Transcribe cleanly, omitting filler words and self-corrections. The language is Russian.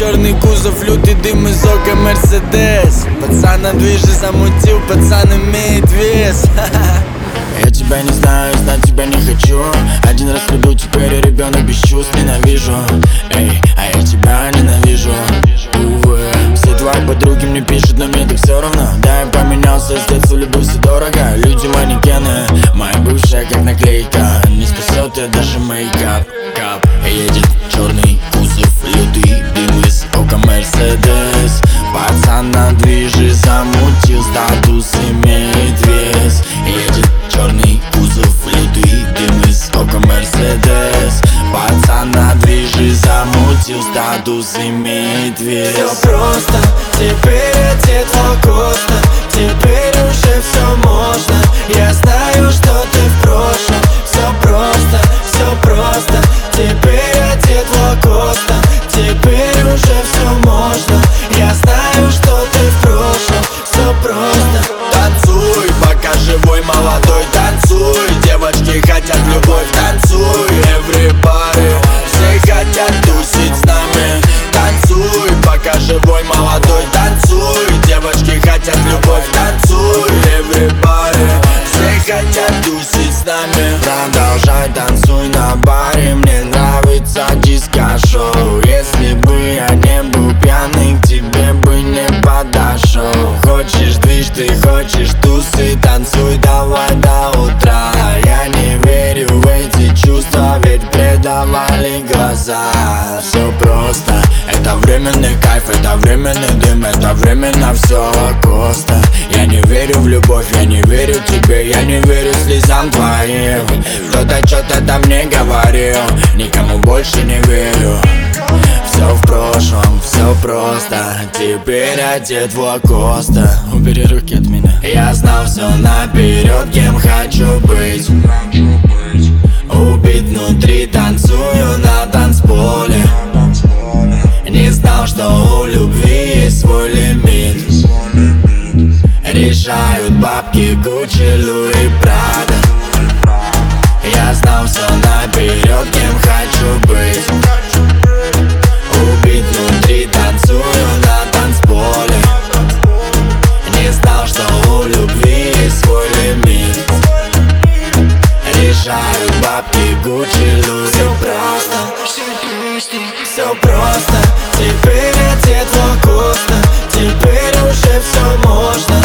черный кузов, лютый дым из ока Мерседес. Пацан на движе замутил, пацан имеет вес. Я тебя не знаю, знать тебя не хочу. Один раз приду, теперь я ребенок без чувств. Ненавижу, эй, а я тебя ненавижу. Увы, все твои подруги мне пишут, но мне так все равно. Да, я поменялся, с детства люблю все дорого. Люди манекены, моя бывшая как наклейка. Не спасет я даже мейкап. Едет черный кузов, лютый дым из ока Мерседес. Пацан на движе замутил, статус имеет вес. Едет черный кузов, лютый дым из ока Мерседес. Пацан на движе замутил, статус имеет вес. Все просто, теперь одет Лакоста. Теперь уже все можно. Я знаю, что ты в прошлом. Все просто, теперь одет Лакоста. Теперь уже все можно. Я знаю, что ты в прошлом. Все просто. Танцуй, пока живой, молодой, танцуй. Девочки хотят любовь, танцуй. Everybody, все хотят тусить с нами. Танцуй, пока живой, молодой, танцуй. Девочки хотят любовь, танцуй. Everybody, все хотят тусить с нами. Продолжай, танцуй на баре. Мне нравится диско-шоу. Если бы я не был пьяный, к тебе бы не подошел. Хочешь движ, ты хочешь тусы, танцуй давай до утра. Я не верю в эти чувства, ведь предавали глаза. Все просто, это временный кайф, это временный дым, это временно все Лакоста. Я не верю в любовь, я не верю тебе, я не верю слезам твоим. Кто-то что-то там мне говорил, никому больше не верю. Все в прошлом, все просто, теперь одет в Лакоста. Убери руки от меня. Я знал все наперед, кем хочу быть. Убит внутри, танцую на танцполе. Не знал, что у любви есть свой лимит. Решают бабки, Гуччи, Луи, Прада. Я знал все наперед, кем хочу быть. Убит внутри, танцую на танцполе. Не знал, что у любви есть свой лимит. Решают бабки, Гуччи, Луи, Прада. Все просто, теперь одет Лакоста. Теперь уже все можно.